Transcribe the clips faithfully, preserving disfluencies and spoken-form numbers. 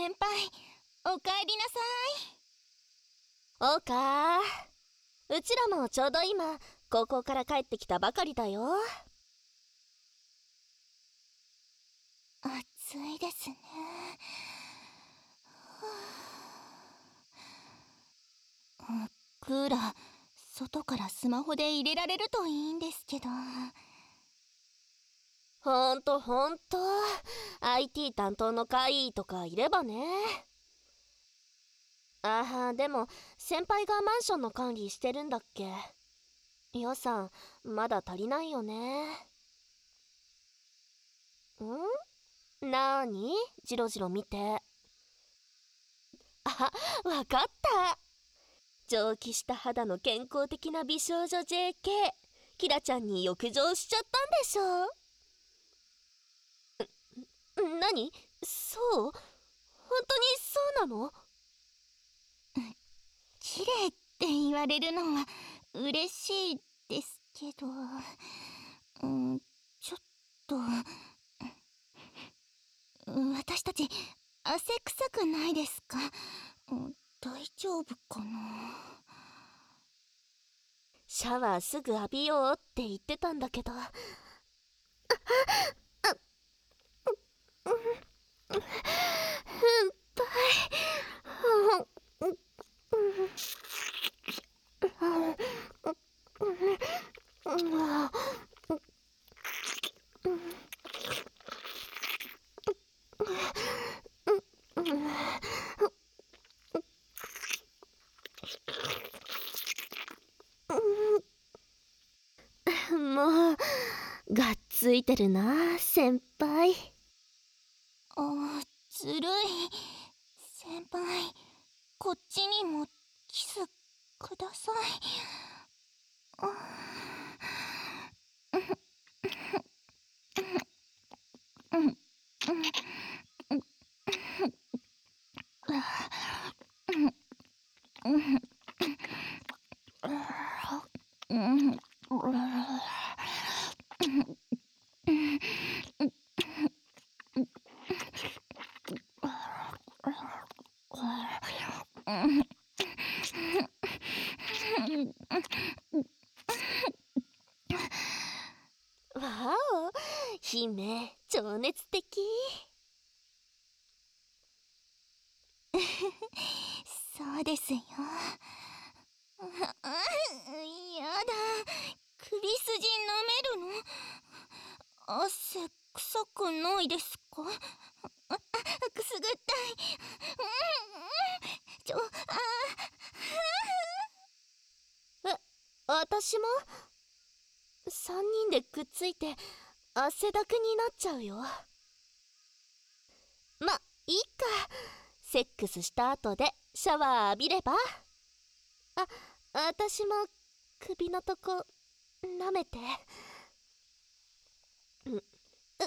先輩、おかえりなさい。おかー、うちらもちょうど今高校から帰ってきたばかりだよ。 暑いですね。クーラー外からスマホで入れられるといいんですけど。 ほんとほんと アイティー 担当の会とかいればね。ああ、でも先輩がマンションの管理してるんだっけ。予算まだ足りないよね。ん？なーに？ジロジロ見て。あ、わかった。蒸気した肌の健康的な美少女 ジェーケー キラちゃんに浴場しちゃったんでしょ。なに？そう？本当にそうなの？ 綺麗って言われるのは嬉しいですけど、うん、ちょっと私たち汗臭くないですか？大丈夫かな。 シャワーすぐ浴びようって言ってたんだけど。もうがっついてるな先輩。 あ、ずるい。先輩、こっちにもキスください。 わお、姫情熱的。 そうですよ。やだ、首筋舐めるの？汗臭くないですか？あ、くすぐったい。ちょ、あえ、私もさんにんでくっついて汗だくになっちゃうよ。ま、いいか。セックスした後でシャワー浴びれば。あ、私も首のとこ舐めて。う、う、あ、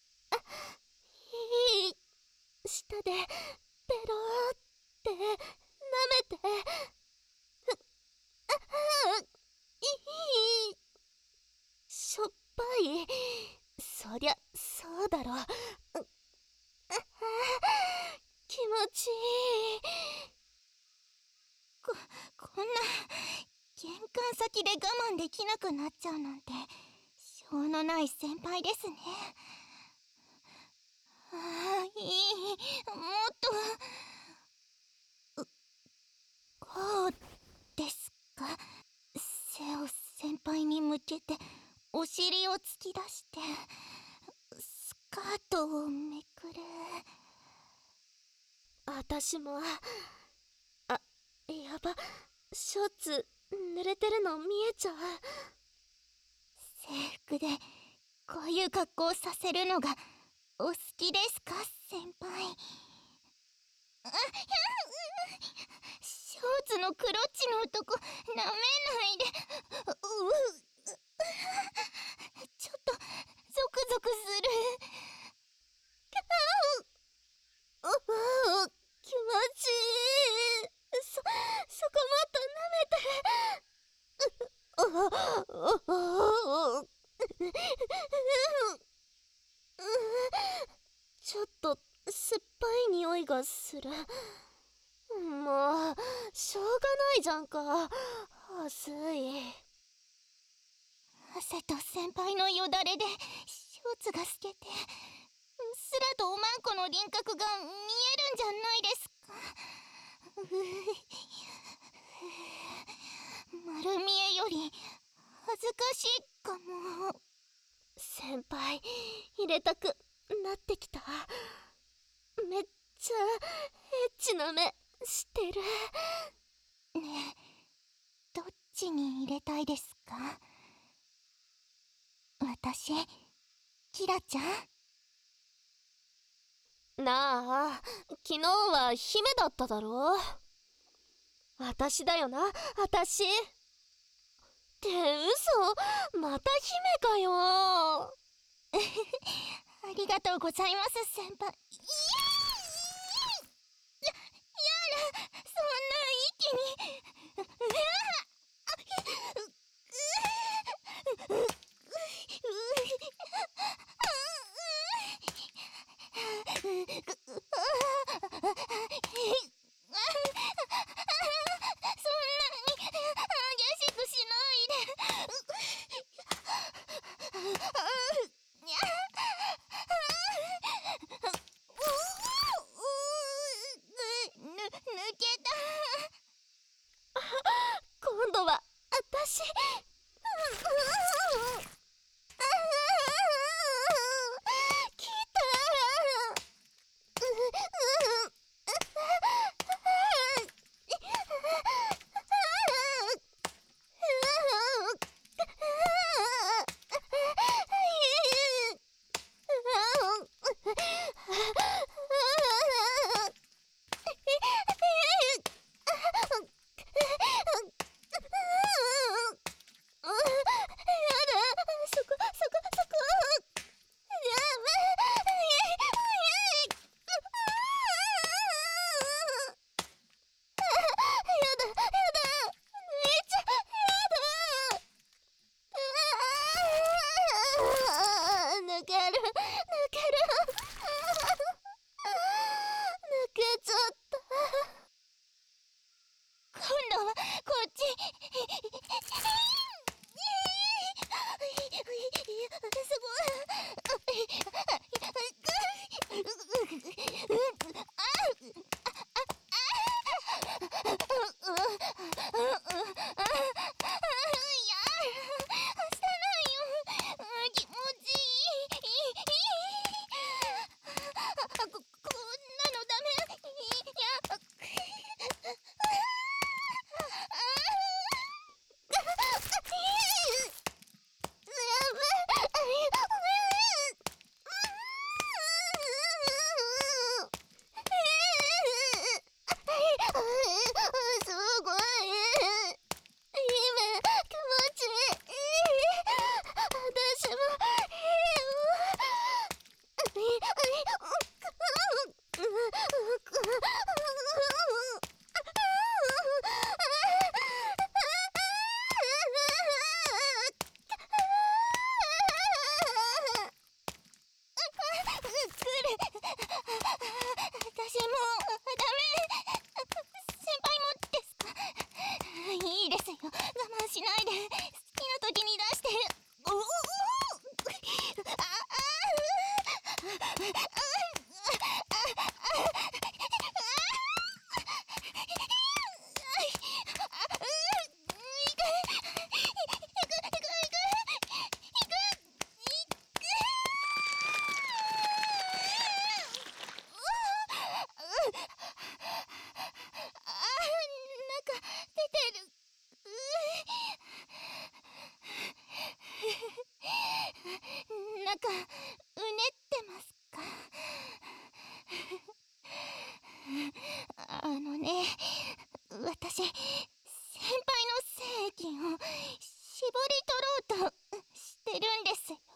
いい。舌でペローって舐めて。ふ、あ、あ、いい。しょっぱい。そりゃそうだろ。気持ちいい。 こ、こんな玄関先で我慢できなくなっちゃうなんてしょうのない先輩ですね。ああ、いい。もっとこうですか？背を先輩に向けてお尻を突き出してスカートをめくる。 私も。あ、やば、ショーツ濡れてるの見えちゃう。 制服でこういう格好させるのがお好きですか先輩？あ、ショーツのクロッチのとこ舐めないで。ううちょっとゾクゾクする。 うう、気持ちいい。そ、そこもっと舐めて。ちょっと酸っぱい匂いがする。もうしょうがないじゃんか。暑い。 汗と先輩のよだれでショーツが透けて、うっすらとおまんこの輪郭が見えるんじゃないですか。丸見えより恥ずかしいかも。 先輩入れたくなってきた。めっちゃエッチな目してる。 ねえ、どっちに入れたいですか？私、キラちゃんなあ、昨日は姫だっただろ。私だよな、私って嘘、また姫かよ。 ありがとうございます、先輩。いややら、そんな一気に。うわ今度は私。来た。 私、先輩の精液を絞り取ろうとしてるんですよ。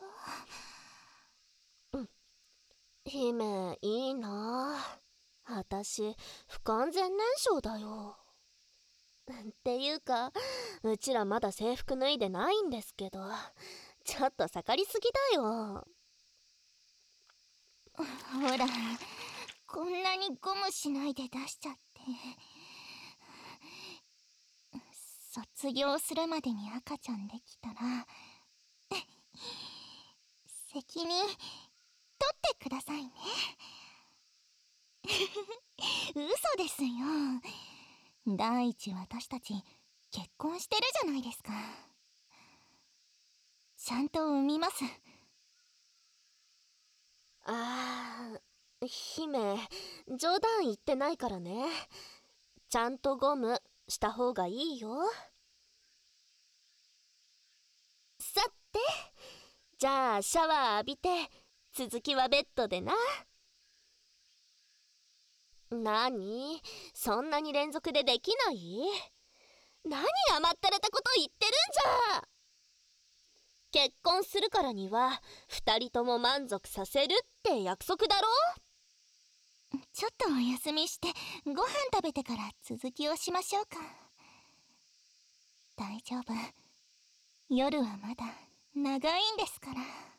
姫、いいなあ。私、不完全燃焼だよ。っていうか、うちらまだ制服脱いでないんですけど、ちょっと盛りすぎだよ。 ほら、 こんなにゴムしないで出しちゃって。卒業するまでに赤ちゃんできたら責任取ってくださいね。嘘ですよ。第一私たち結婚してるじゃないですか。ちゃんと産みます。 あー、姫、冗談言ってないからね。ちゃんとゴムした方がいいよ。さて、じゃあシャワー浴びて、続きはベッドでな。なに、そんなに連続でできない？何甘ったれたこと言ってるんじゃ。結婚するからには二人とも満足させるって約束だろ。 ちょっとお休みしてご飯食べてから続きをしましょうか。大丈夫、夜はまだ長いんですから。